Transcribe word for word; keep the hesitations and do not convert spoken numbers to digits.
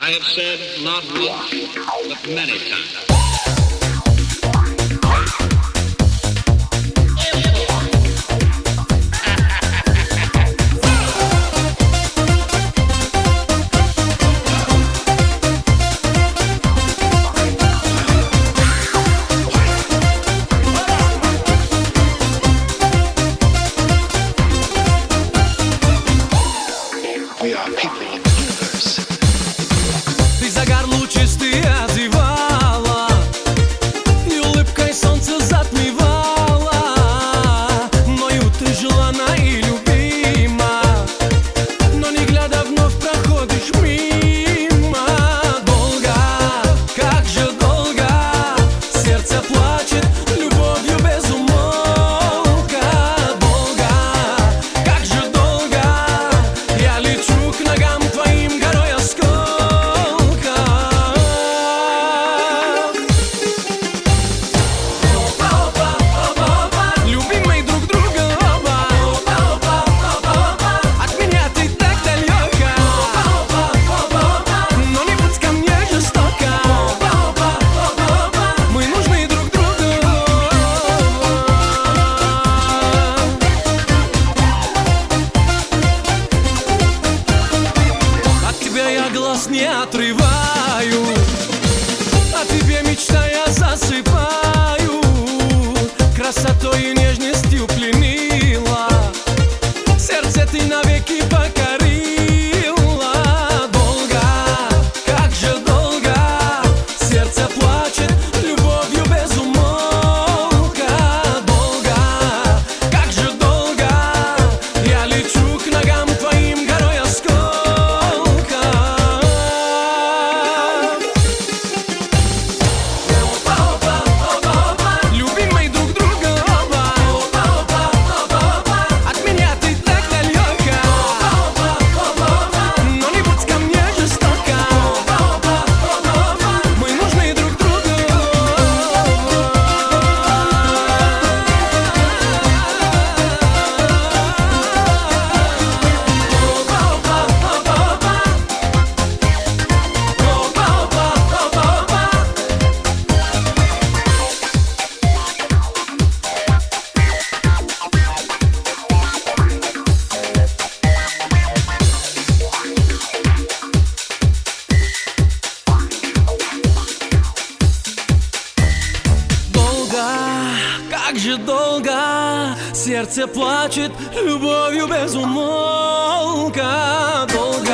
I have said not once, but many times. Ты загар лучистый озевала, и улыбкой солнце затмевала. Мною ты желана и любима, но не глядя вновь проходишь мимо. Долго, как же долго, сердце плачет любовью без умолка. Долго, как же долго, я лечу к ногам твоим горой осколка. Любимый друг друга оба, от меня ты так далека, но не будь ко мне жестока. Мы нужны друг другу. От тебя я глаз не отрываю, о тебе мечтая засыпаю. Красотой и нежностью пленила, сердце ты навеки покорила. Долго, как же долго, сердце плачет любовью без умолка. Долго, как же долго, я лечу к ногам твоим горой осколка. Любимый друг друга оба, от меня ты так далека, но не будь ко мне жестока. Мы нужны друг другу. Долго, как же долго, сердце плачет любовью без умолка. Долго,